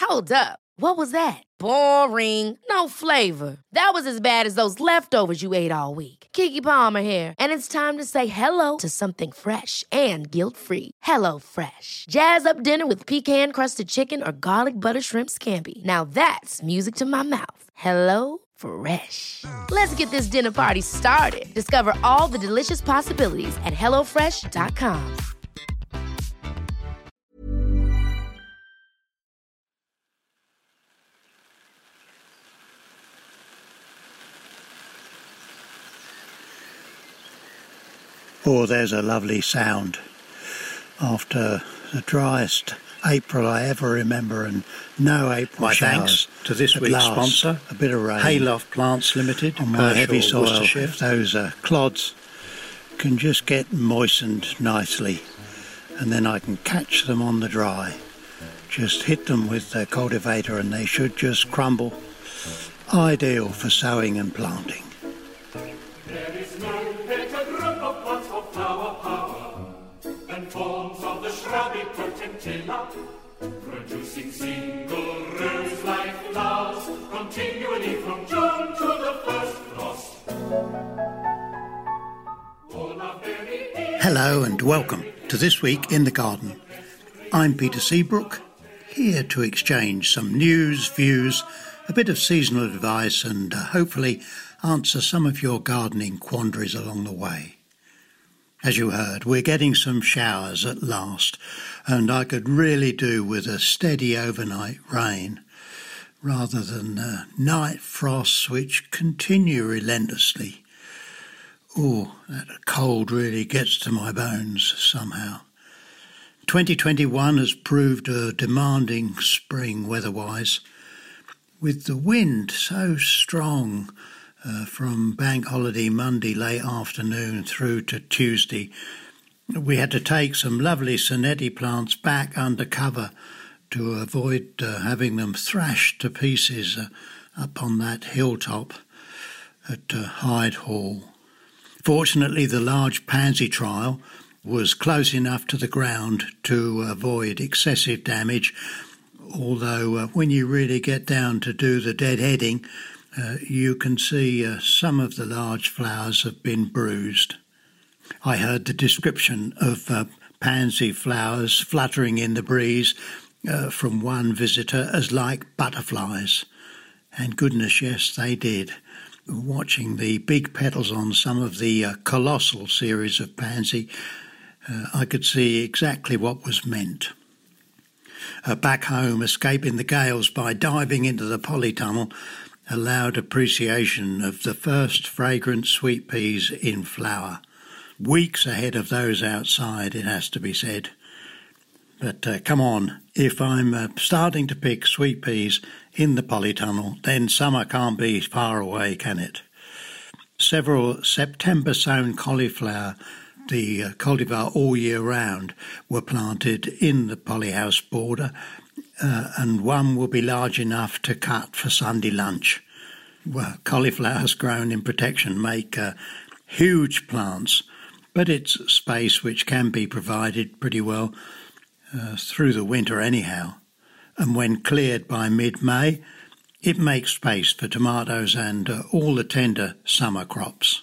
Hold up. What was that? Boring. No flavor. That was as bad as those leftovers you ate all week. Keke Palmer here, and it's time to say hello to something fresh and guilt-free. Hello Fresh. Jazz up dinner with pecan-crusted chicken or garlic butter shrimp scampi. Now that's music to my mouth. Hello Fresh. Let's get this dinner party started. Discover all the delicious possibilities at hellofresh.com. Oh, there's a lovely sound. After the driest April I ever remember, and no April My showers. thanks to this week's sponsor, a bit of rain. Hayloft Plants Limited, on my heavy Pershore, soil. Worcestershire. If those clods can just get moistened nicely, and then I can catch them on the dry. Just hit them with the cultivator and they should just crumble. Ideal for sowing and planting. There is no better group of plants for flower power than forms of the shrubby potentilla, producing single rose-like flowers continually from June to the first frost. All are very Hello and welcome to This Week in the Garden. I'm Peter Seabrook, here to exchange some news, views, a bit of seasonal advice and hopefully answer some of your gardening quandaries along the way. As you heard, we're getting some showers at last, and I could really do with a steady overnight rain rather than night frosts which continue relentlessly. Oh, that cold really gets to my bones somehow. 2021 has proved a demanding spring weather-wise, with the wind so strong from Bank Holiday Monday late afternoon through to Tuesday. We had to take some lovely Sonetti plants back under cover to avoid having them thrashed to pieces up on that hilltop at Hyde Hall. Fortunately, the large pansy trial was close enough to the ground to avoid excessive damage, although when you really get down to do the deadheading, you can see some of the large flowers have been bruised. I heard the description of pansy flowers fluttering in the breeze from one visitor as like butterflies. And goodness, yes, they did. Watching the big petals on some of the colossal series of pansy, I could see exactly what was meant. Back home, escaping the gales by diving into the polytunnel allowed appreciation of the first fragrant sweet peas in flower. Weeks ahead of those outside, it has to be said. But come on, if I'm starting to pick sweet peas in the polytunnel, then summer can't be far away, can it? Several September-sown cauliflower, the cultivar all year round, were planted in the polyhouse border, and one will be large enough to cut for Sunday lunch. Well, cauliflowers grown in protection make huge plants, but it's space which can be provided pretty well through the winter anyhow. And when cleared by mid-May, it makes space for tomatoes and all the tender summer crops.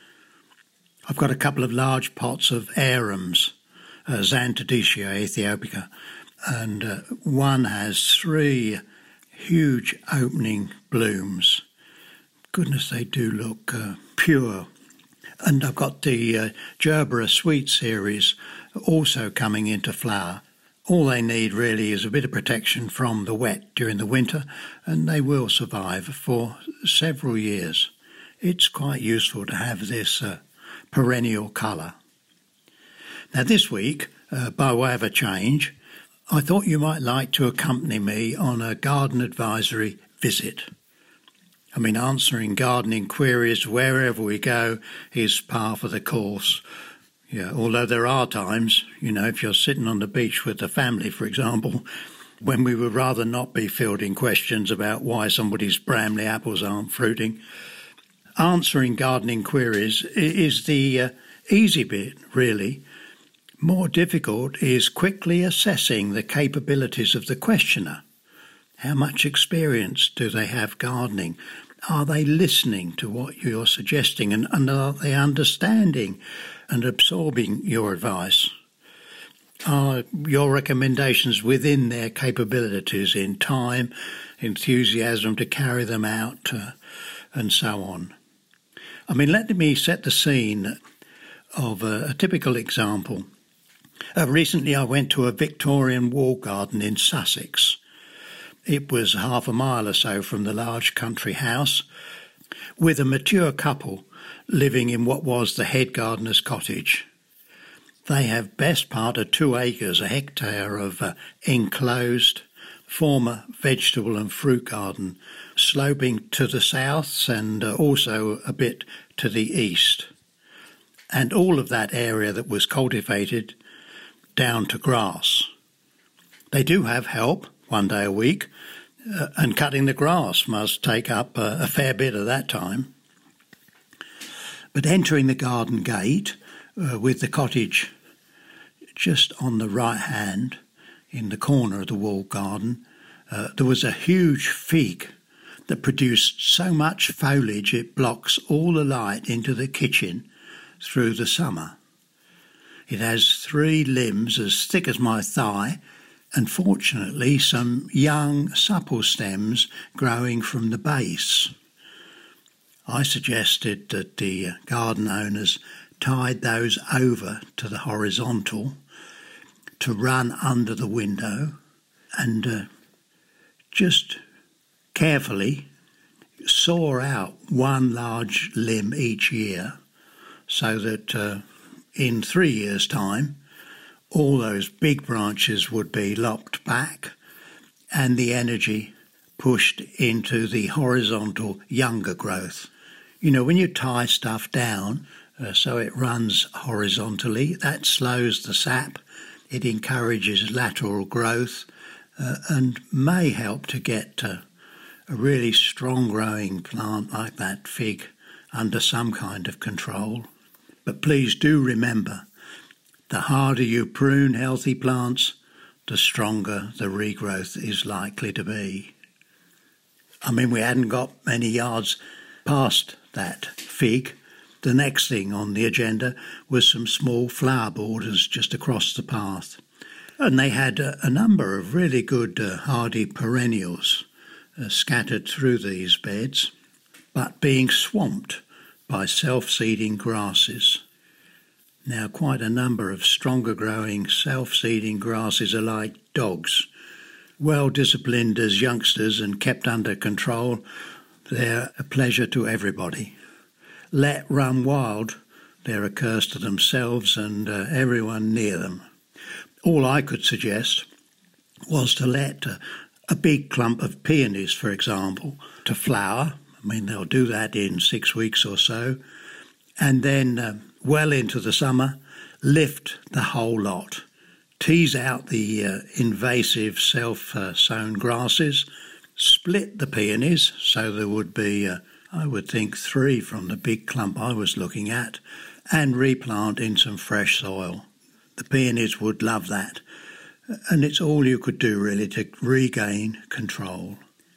I've got a couple of large pots of arums, Xanthodycia aethiopica, and one has 3 huge opening blooms. Goodness, they do look pure. And I've got the Gerbera Sweet series also coming into flower. All they need really is a bit of protection from the wet during the winter, and they will survive for several years. It's quite useful to have this perennial colour. Now this week, by way of a change, I thought you might like to accompany me on a garden advisory visit. I mean, answering gardening queries wherever we go is par for the course. Yeah, although there are times, if you're sitting on the beach with the family, for example, when we would rather not be fielding questions about why somebody's Bramley apples aren't fruiting. Answering gardening queries is the easy bit, really. More difficult is quickly assessing the capabilities of the questioner. How much experience do they have gardening? Are they listening to what you're suggesting, and are they understanding and absorbing your advice? Are your recommendations within their capabilities in time, enthusiasm to carry them out, and so on? I mean, let me set the scene of a typical example. Recently I went to a Victorian wall garden in Sussex. It was half a mile or so from the large country house, with a mature couple living in what was the head gardener's cottage. They have best part of 2 acres, a hectare of enclosed former vegetable and fruit garden, sloping to the south and also a bit to the east. And all of that area that was cultivated down to grass. They do have help 1 day a week, and cutting the grass must take up a fair bit of that time. But entering the garden gate with the cottage just on the right hand in the corner of the walled garden, there was a huge fig that produced so much foliage it blocks all the light into the kitchen through the summer. It has 3 limbs as thick as my thigh, and fortunately some young supple stems growing from the base. I suggested that the garden owners tied those over to the horizontal to run under the window, and just carefully saw out 1 large limb each year, so that in 3 years' time all those big branches would be lopped back and the energy pushed into the horizontal younger growth. You know, when you tie stuff down so it runs horizontally, that slows the sap, it encourages lateral growth, and may help to get a really strong growing plant like that fig under some kind of control. But please do remember, the harder you prune healthy plants, the stronger the regrowth is likely to be. I mean, we hadn't got many yards past that fig. The next thing on the agenda was some small flower borders just across the path. And they had a number of really good hardy perennials scattered through these beds, but being swamped by self-seeding grasses. Now, quite a number of stronger growing self-seeding grasses are like dogs. Well disciplined as youngsters and kept under control, they're a pleasure to everybody. Let run wild, they're a curse to themselves and everyone near them. All I could suggest was to let a big clump of peonies, for example, to flower. I mean, they'll do that in 6 weeks or so. And then, well into the summer, lift the whole lot. Tease out the invasive self-sown grasses, split the peonies, so there would be, I would think, 3 from the big clump I was looking at, and replant in some fresh soil. The peonies would love that. And it's all you could do, really, to regain control.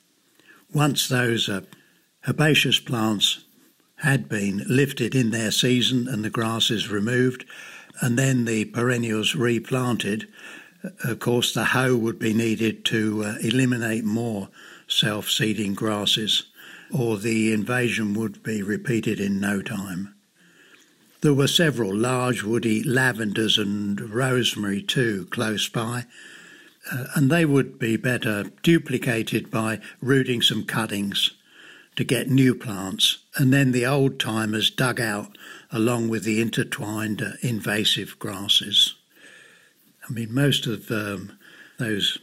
Once those herbaceous plants had been lifted in their season and the grasses removed, and then the perennials replanted, of course the hoe would be needed to eliminate more self-seeding grasses, or the invasion would be repeated in no time. There were several large woody lavenders and rosemary too close by, and they would be better duplicated by rooting some cuttings to get new plants, and then the old timers dug out along with the intertwined invasive grasses. I mean, most of those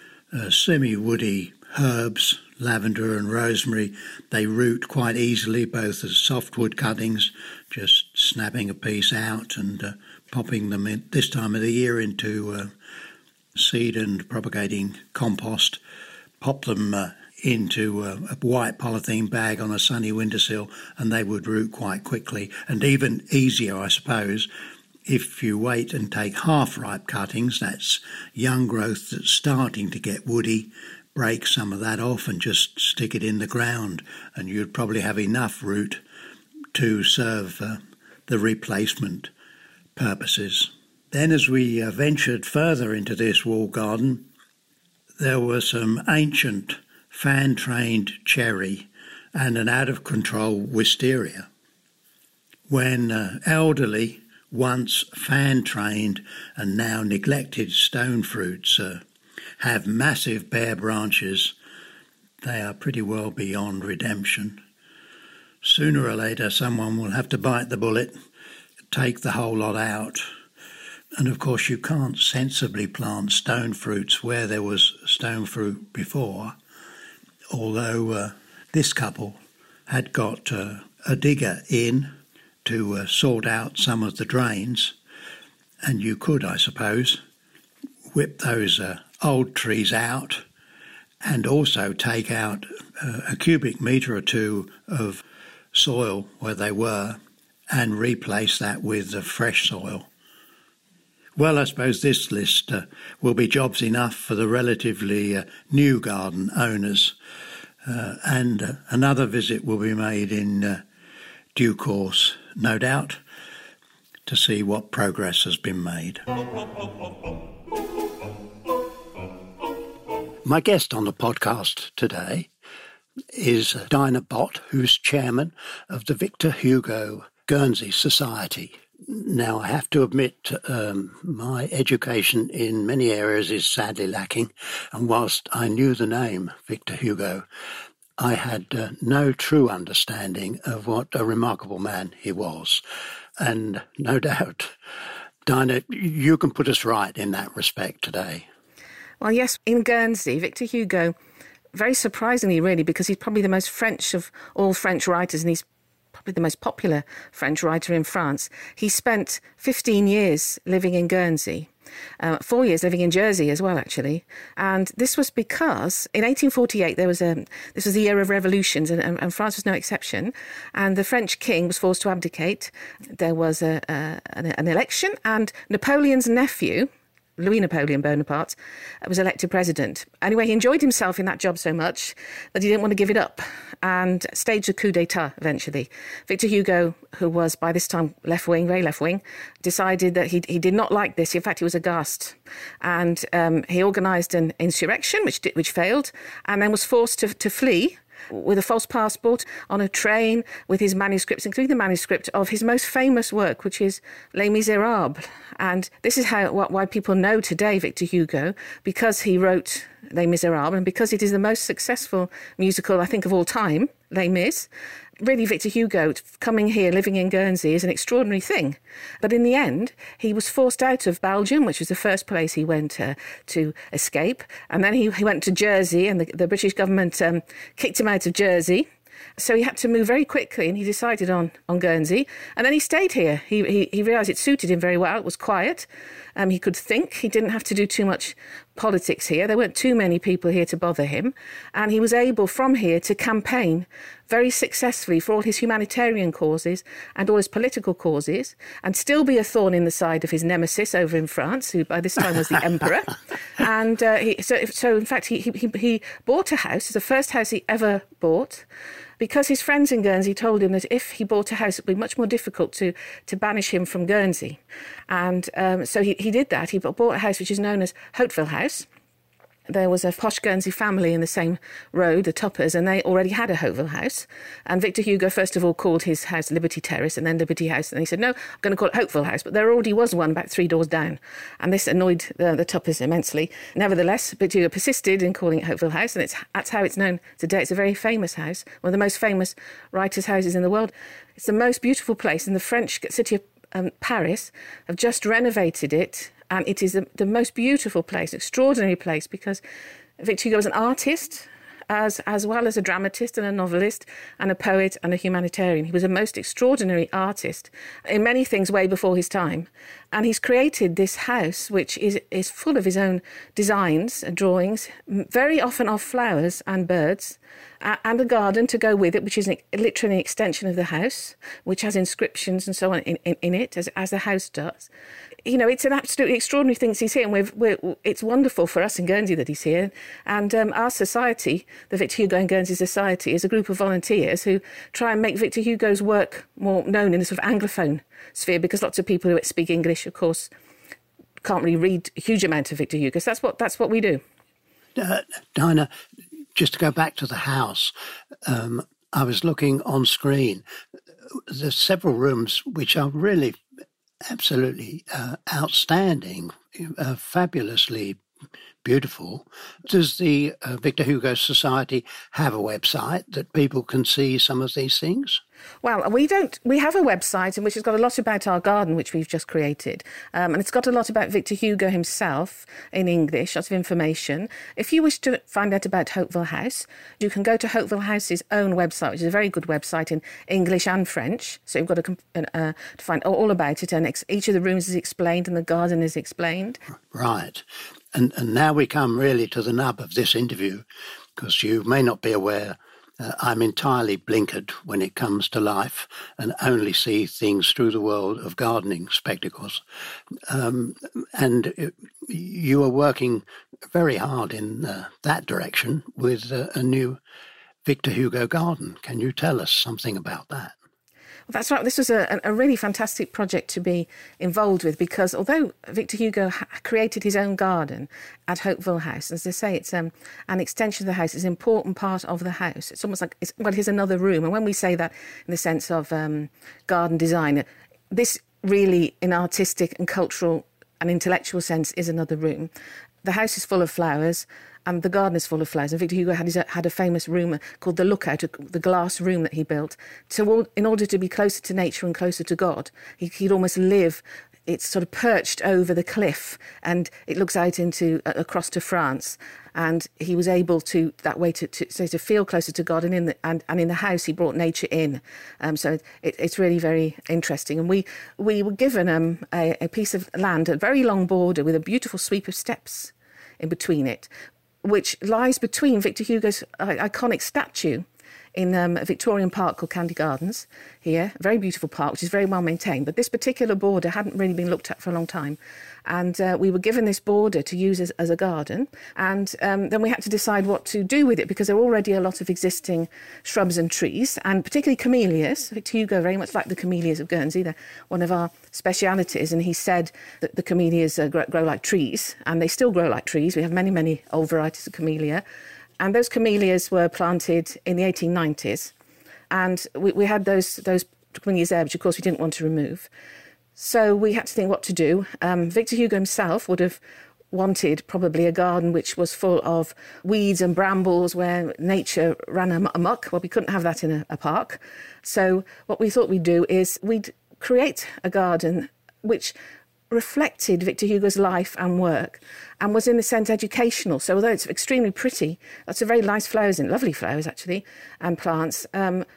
semi-woody herbs, lavender and rosemary, they root quite easily, both as softwood cuttings, just snapping a piece out and popping them in this time of the year into seed and propagating compost, pop them into a white polythene bag on a sunny windowsill, and they would root quite quickly. And even easier, I suppose, if you wait and take half-ripe cuttings, that's young growth that's starting to get woody, break some of that off and just stick it in the ground, and you'd probably have enough root to serve the replacement purposes. Then as we ventured further into this wall garden, there were some ancient fan-trained cherry and an out-of-control wisteria. When elderly, once fan-trained and now neglected stone fruits have massive bare branches, they are pretty well beyond redemption. Sooner or later, someone will have to bite the bullet, take the whole lot out. And of course, you can't sensibly plant stone fruits where there was stone fruit before, although this couple had got a digger in to sort out some of the drains, and you could, I suppose, whip those old trees out and also take out a cubic metre or two of soil where they were and replace that with the fresh soil. Well, I suppose this list will be jobs enough for the relatively new garden owners, and another visit will be made in due course, no doubt, to see what progress has been made. My guest on the podcast today is Dinah Bott, who's chairman of the Victor Hugo Guernsey Society. Now, I have to admit, my education in many areas is sadly lacking, and whilst I knew the name Victor Hugo, I had no true understanding of what a remarkable man he was. And no doubt, Dinah, you can put us right in that respect today. Well, yes, in Guernsey, Victor Hugo, very surprisingly, really, because he's probably the most French of all French writers, and he's probably the most popular French writer in France. He spent 15 years living in Guernsey, 4 years living in Jersey as well, actually. And this was because in 1848, this was the year of revolutions, and France was no exception. And the French king was forced to abdicate. There was an election, and Napoleon's nephew, Louis Napoleon Bonaparte, was elected president. Anyway, he enjoyed himself in that job so much that he didn't want to give it up and staged a coup d'etat eventually. Victor Hugo, who was by this time left-wing, very left-wing, decided that he did not like this. In fact, he was aghast. And he organised an insurrection, which failed, and then was forced to flee with a false passport on a train with his manuscripts, including the manuscript of his most famous work, which is Les Miserables. And this is why people know today Victor Hugo, because he wrote Les Miserables and because it is the most successful musical, I think, of all time, Les Mis. Really, Victor Hugo coming here, living in Guernsey, is an extraordinary thing. But in the end, he was forced out of Belgium, which was the first place he went to escape. And then he went to Jersey, and the British government kicked him out of Jersey. So he had to move very quickly, and he decided on Guernsey. And then he stayed here. He realised it suited him very well. It was quiet. He could think. He didn't have to do too much politics here. There weren't too many people here to bother him. And he was able, from here, to campaign very successfully for all his humanitarian causes and all his political causes, and still be a thorn in the side of his nemesis over in France, who by this time was the emperor. And so in fact, he bought a house. It's the first house he ever bought, because his friends in Guernsey told him that if he bought a house, it would be much more difficult to banish him from Guernsey. And so he did that. He bought a house which is known as Hauteville House. There was a posh Guernsey family in the same road, the Toppers, and they already had a Hauteville House. And Victor Hugo, first of all, called his house Liberty Terrace and then Liberty House. And he said, no, I'm going to call it Hauteville House. But there already was one about 3 doors down. And this annoyed the Toppers immensely. Nevertheless, Victor Hugo persisted in calling it Hauteville House, and that's how it's known today. It's a very famous house, one of the most famous writers' houses in the world. It's the most beautiful place, and the French city of Paris have just renovated it. And it is the most beautiful place, extraordinary place, because Victor Hugo was an artist as well as a dramatist and a novelist and a poet and a humanitarian. He was a most extraordinary artist in many things way before his time. And he's created this house, which is full of his own designs and drawings, very often of flowers and birds, and a garden to go with it, which is literally an extension of the house, which has inscriptions and so on in it, as the house does. You know, it's an absolutely extraordinary thing he's here, and it's wonderful for us in Guernsey that he's here. And our society, the Victor Hugo and Guernsey Society, is a group of volunteers who try and make Victor Hugo's work more known in the sort of Anglophone sphere, because lots of people who speak English, of course, can't really read a huge amount of Victor Hugo. So that's what we do. Dinah, just to go back to the house, I was looking on screen. There's several rooms which are really absolutely outstanding, fabulously beautiful. Does the Victor Hugo Society have a website that people can see some of these things? Well, we don't. We have a website which has got a lot about our garden, which we've just created. And it's got a lot about Victor Hugo himself in English, lots of information. If you wish to find out about Hauteville House, you can go to Hauteville House's own website, which is a very good website in English and French. So you've got to find all about it. And each of the rooms is explained and the garden is explained. Right. And now we come really to the nub of this interview, because you may not be aware, I'm entirely blinkered when it comes to life and only see things through the world of gardening spectacles. And you are working very hard in that direction with a new Victor Hugo garden. Can you tell us something about that? That's right. This was a really fantastic project to be involved with, because although Victor Hugo created his own garden at Hauteville House, as they say, it's an extension of the house. It's an important part of the house. It's almost like, here's another room. And when we say that in the sense of garden design, this really, in artistic and cultural and intellectual sense, is another room. The house is full of flowers, and the garden is full of flowers. And Victor Hugo had a famous room called the Lookout, the glass room that he built. In order to be closer to nature and closer to God, he'd almost live. It's sort of perched over the cliff, and it looks out across to France. And he was able to that way to feel closer to God. And in the house, he brought nature in. So it's really very interesting. And we were given a piece of land, a very long border with a beautiful sweep of steps in between it, which lies between Victor Hugo's iconic statue in a Victorian park called Candy Gardens here, a very beautiful park, which is very well maintained. But this particular border hadn't really been looked at for a long time. And we were given this border to use as a garden. And then we had to decide what to do with it, because there were already a lot of existing shrubs and trees, and particularly camellias. Victor Hugo very much like the camellias of Guernsey. They're one of our specialities. And he said that the camellias grow like trees, and they still grow like trees. We have many, many old varieties of camellia. And those camellias were planted in the 1890s. And we had those camellias there, which of course we didn't want to remove. So we had to think what to do. Victor Hugo himself would have wanted probably a garden which was full of weeds and brambles where nature ran amok. Well, we couldn't have that in a park. So what we thought we'd do is we'd create a garden which reflected Victor Hugo's life and work, and was in a sense educational. So although it's extremely pretty, lots of very nice flowers in, lovely flowers actually, and plants,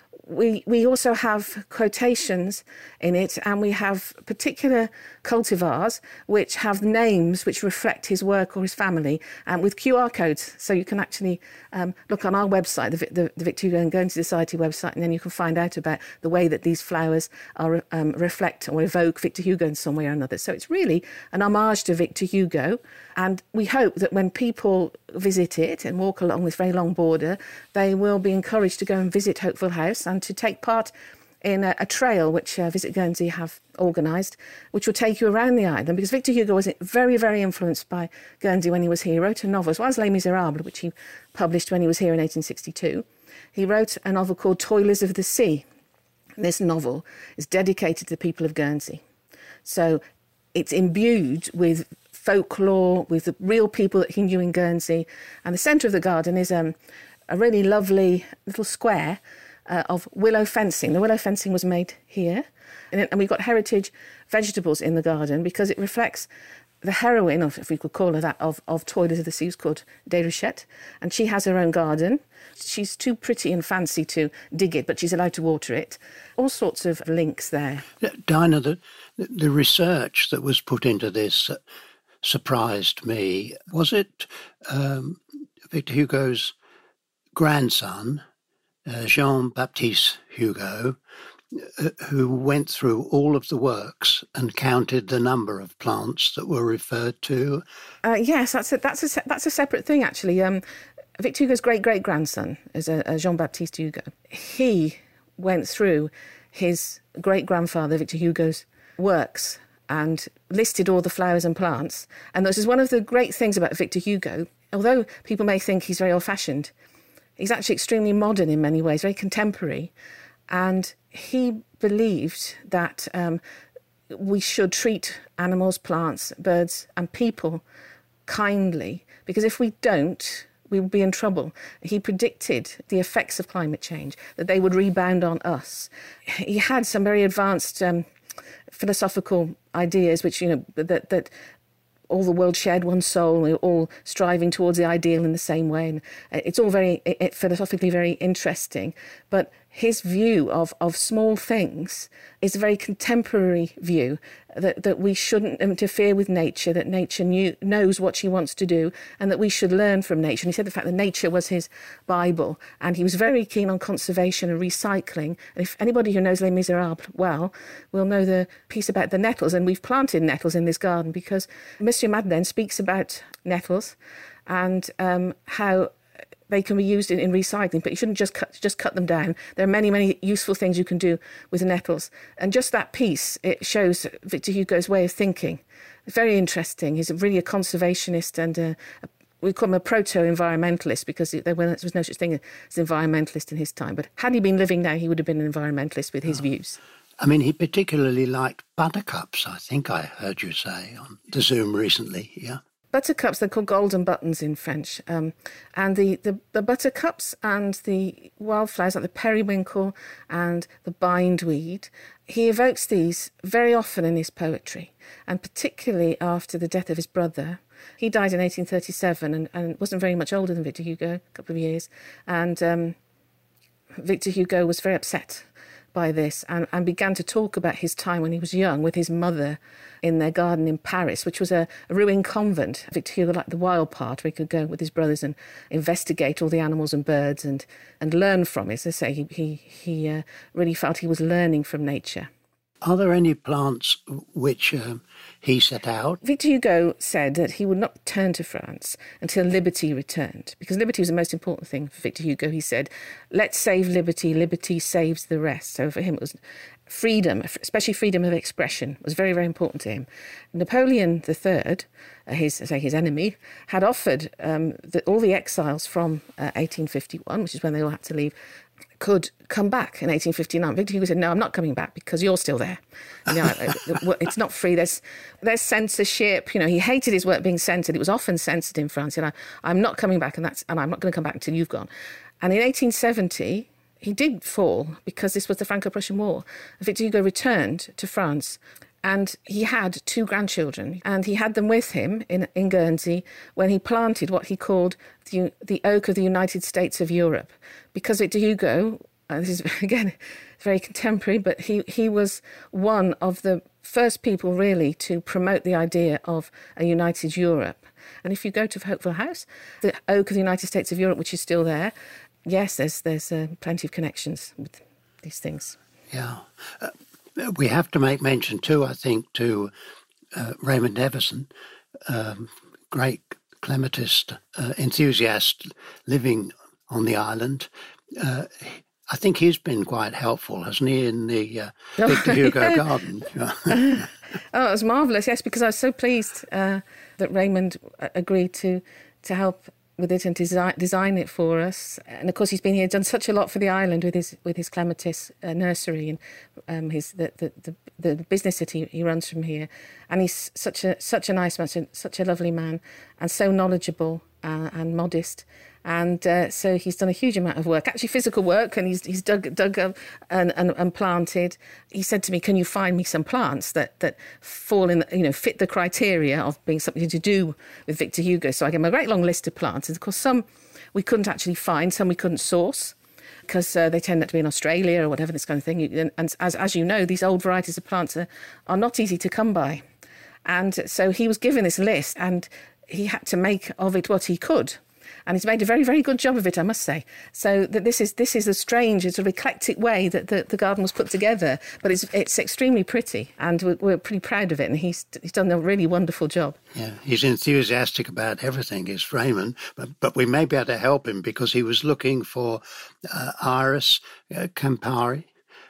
we also have quotations in it, and we have particular cultivars which have names which reflect his work or his family, with QR codes. So you can actually look on our website, the Victor Hugo and Guernsey Society website, and then you can find out about the way that these flowers are reflect or evoke Victor Hugo in some way or another. So it's really an homage to Victor Hugo, and we hope that when people visit it and walk along this very long border, they will be encouraged to go and visit Hauteville House and to take part in a trail which Visit Guernsey have organised, which will take you around the island, because Victor Hugo was very, very influenced by Guernsey when he was here. He wrote a novel, as well as Les Miserables, which he published when he was here in 1862. He wrote a novel called Toilers of the Sea. And this novel is dedicated to the people of Guernsey. So it's imbued with folklore, with the real people that he knew in Guernsey. And the centre of the garden is a really lovely little square of willow fencing. The willow fencing was made here. And we've got heritage vegetables in the garden because it reflects the heroine, of, if we could call her that, of Toilers of the Sea, was called Déruchette, and she has her own garden. She's too pretty and fancy to dig it, but she's allowed to water it. All sorts of links there. Dinah, the research that was put into this surprised me. Was it Victor Hugo's grandson, Jean-Baptiste Hugo, who went through all of the works and counted the number of plants that were referred to? Yes, that's a separate thing, actually. Victor Hugo's great-great-grandson is Jean-Baptiste Hugo. He went through his great-grandfather Victor Hugo's works and listed all the flowers and plants. And this is one of the great things about Victor Hugo. Although people may think he's very old-fashioned, he's actually extremely modern in many ways, very contemporary. And he believed that we should treat animals, plants, birds and people kindly, because if we don't, we would be in trouble. He predicted the effects of climate change, that they would rebound on us. He had some very advanced philosophical ideas, which, that all the world shared one soul, we're all striving towards the ideal in the same way. And it's all very philosophically very interesting. But his view of small things is a very contemporary view, that we shouldn't interfere with nature, that nature knows what she wants to do, and that we should learn from nature. And he said the fact that nature was his Bible, and he was very keen on conservation and recycling. And if anybody who knows Les Miserables well will know the piece about the nettles, and we've planted nettles in this garden because Monsieur Madeleine speaks about nettles and how they can be used in recycling, but you shouldn't just cut them down. There are many, many useful things you can do with nettles. And just that piece, it shows Victor Hugo's way of thinking. Very interesting. He's really a conservationist, and we call him a proto-environmentalist because there was no such thing as environmentalist in his time. But had he been living now, he would have been an environmentalist with his views. I mean, he particularly liked buttercups, I think I heard you say on the Zoom recently, yeah? Buttercups, they're called golden buttons in French. And the buttercups and the wildflowers like the periwinkle and the bindweed, he evokes these very often in his poetry, and particularly after the death of his brother. He died in 1837 and wasn't very much older than Victor Hugo, a couple of years. And Victor Hugo was very upset by this and began to talk about his time when he was young with his mother in their garden in Paris, which was a ruined convent. Victor Hugo liked the wild part, where he could go with his brothers and investigate all the animals and birds and learn from it. As I say, he really felt he was learning from nature. Are there any plants which he set out? Victor Hugo said that he would not return to France until liberty returned, because liberty was the most important thing for Victor Hugo. He said, let's save liberty, liberty saves the rest. So for him it was freedom, especially freedom of expression, was very, very important to him. Napoleon III, his enemy, had offered all the exiles from 1851, which is when they all had to leave, could come back in 1859. Victor Hugo said, no, I'm not coming back because you're still there. It's not free. There's censorship. He hated his work being censored. It was often censored in France. I'm not coming back, and I'm not going to come back until you've gone. And in 1870, he did fall because this was the Franco-Prussian War. Victor Hugo returned to France, and he had 2 grandchildren, and he had them with him in Guernsey when he planted what he called the oak of the United States of Europe. Because Victor Hugo, this is, again, very contemporary, but he was one of the first people really to promote the idea of a united Europe. And if you go to Hopeville House, the oak of the United States of Europe, which is still there, yes, there's plenty of connections with these things. Yeah. We have to make mention too, I think, to Raymond Everson, great clematist enthusiast living on the island. I think he's been quite helpful, hasn't he, in the Victor Hugo garden? Oh, it was marvellous, yes, because I was so pleased that Raymond agreed to help with it and design it for us. And of course, he's been here, done such a lot for the island with his clematis nursery and the business that he runs from here. And he's such a nice man, such a lovely man, and so knowledgeable and modest. And so he's done a huge amount of work, actually physical work, and he's dug up and planted. He said to me, "Can you find me some plants that fall in, fit the criteria of being something to do with Victor Hugo?" So I gave him a great long list of plants. And of course, some we couldn't actually find, some we couldn't source, because they tend to be in Australia or whatever, this kind of thing. And as you know, these old varieties of plants are not easy to come by. And so he was given this list, and he had to make of it what he could. And he's made a very, very good job of it, I must say. So that this is a strange, sort of eclectic way that the garden was put together, but it's extremely pretty, and we're pretty proud of it. And he's done a really wonderful job. Yeah, he's enthusiastic about everything, is Raymond. But we may be able to help him because he was looking for Iris Campari,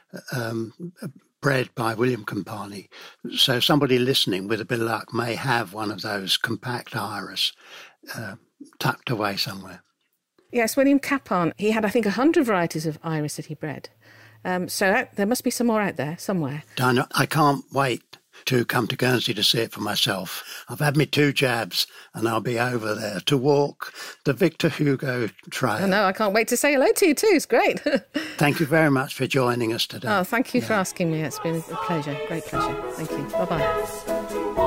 bred by William Campani. So somebody listening with a bit of luck may have one of those compact Iris tucked away somewhere. Yes, William Capon, he had, I think, 100 varieties of iris that he bred. So there must be some more out there somewhere. Diana, I can't wait to come to Guernsey to see it for myself. I've had me 2 jabs and I'll be over there to walk the Victor Hugo trail. I know, I can't wait to say hello to you too. It's great. Thank you very much for joining us today. Oh, thank you for asking me. It's been a pleasure, great pleasure. Thank you. Bye-bye.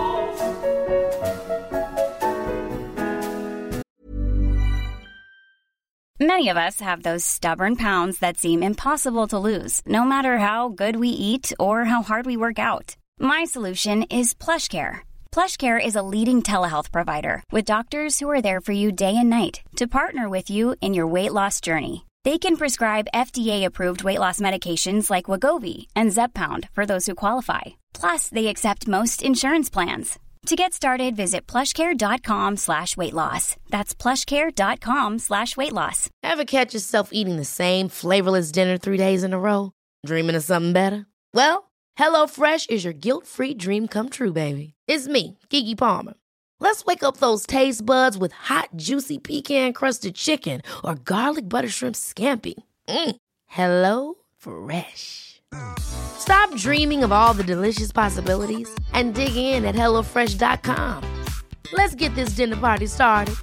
Many of us have those stubborn pounds that seem impossible to lose, no matter how good we eat or how hard we work out. My solution is PlushCare. PlushCare is a leading telehealth provider with doctors who are there for you day and night to partner with you in your weight loss journey. They can prescribe FDA-approved weight loss medications like Wegovy and Zepbound for those who qualify. Plus, they accept most insurance plans. To get started, visit plushcare.com/weightloss. That's plushcare.com/weightloss. Ever catch yourself eating the same flavorless dinner 3 days in a row? Dreaming of something better? Well, HelloFresh is your guilt-free dream come true, baby. It's me, Keke Palmer. Let's wake up those taste buds with hot, juicy pecan-crusted chicken or garlic butter shrimp scampi. HelloFresh. Stop dreaming of all the delicious possibilities and dig in at HelloFresh.com. Let's get this dinner party started.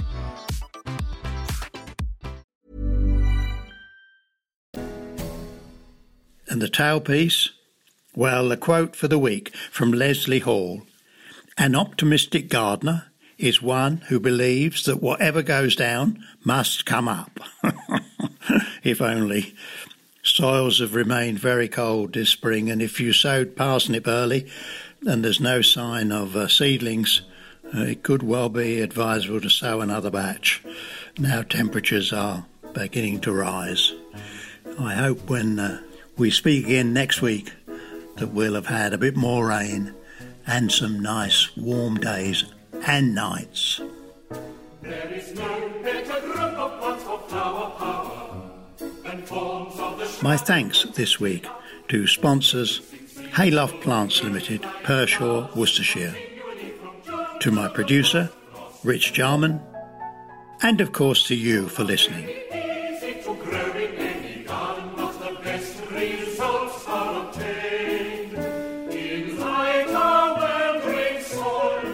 And the tailpiece? Well, the quote for the week from Leslie Hall. An optimistic gardener is one who believes that whatever goes down must come up. If only. Soils have remained very cold this spring, and if you sowed parsnip early and there's no sign of seedlings, it could well be advisable to sow another batch. Now temperatures are beginning to rise. I hope when we speak again next week that we'll have had a bit more rain and some nice warm days and nights. There is no better group of plants for flower power than forms of the My thanks this week to sponsors Hayloft Plants Limited, Pershore, Worcestershire, to my producer, Rich Jarman, and of course to you for listening. easy to grow in any garden, but the best results are obtained in lighter, well-drained soil.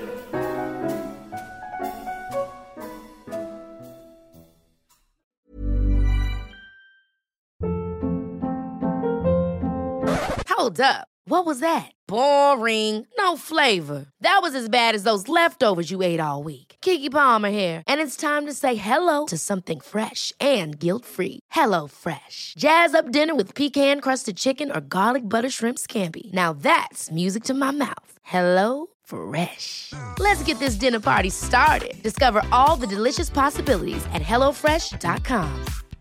Hold up. What was that? Boring. No flavor. That was as bad as those leftovers you ate all week. Keke Palmer here, and it's time to say hello to something fresh and guilt-free. HelloFresh. Jazz up dinner with pecan-crusted chicken or garlic butter shrimp scampi. Now that's music to my mouth. HelloFresh. Let's get this dinner party started. Discover all the delicious possibilities at HelloFresh.com.